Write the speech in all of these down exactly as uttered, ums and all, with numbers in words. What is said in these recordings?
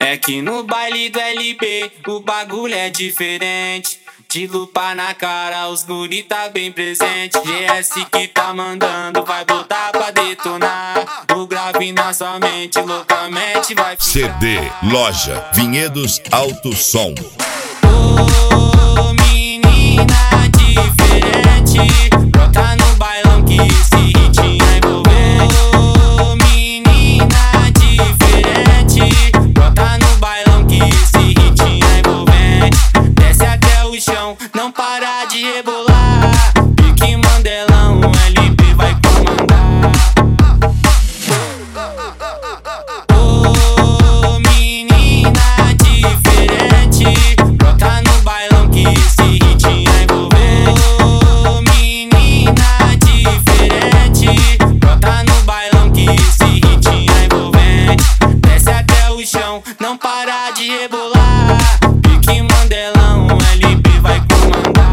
É que no baile do L B o bagulho é diferente. De lupa na cara, os guri tá bem presente. G S que tá mandando, vai botar pra detonar. O grave na sua mente, loucamente vai ficar. C D, loja, Vinhedos, Alto Som. Ô menina diferente, brota no bailão que esse hit é envolvente. Ô menina diferente, brota no bailão que esse hit é envolvente. Desce até o chão, não para de rebolar. Pique Mandelão, L B vai comandar. Ô menina diferente, brota no bailão que esse hit é envolvente. Ô menina diferente, brota no bailão que esse hit é envolvente. Desce até o chão, não para de rebolar. Pique Mandelão, L B vai comandar.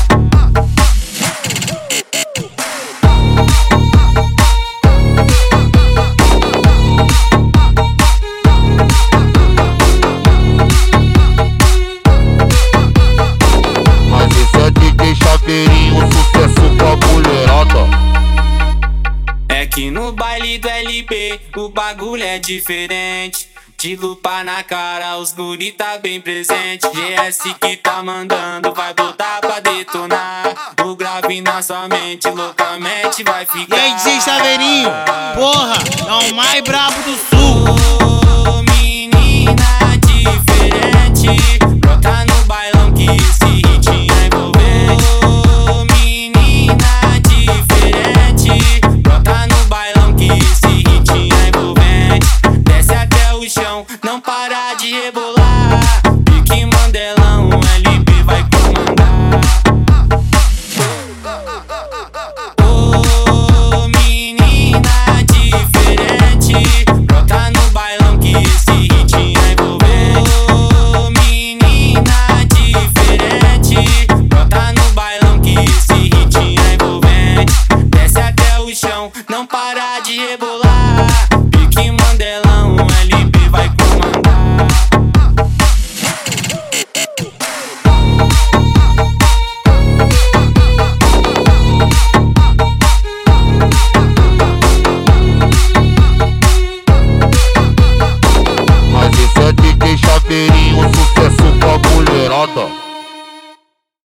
Mas esse é D J Chaveirinho, sucesso pra mulherada. É que no baile do L B o bagulho é diferente. De lupa na cara, os guri tá bem presente. G S que tá mandando, vai botar pra detonar. O grave na sua mente, loucamente vai ficar. E aí, D J Chaveirinho, porra, é o mais brabo do sul.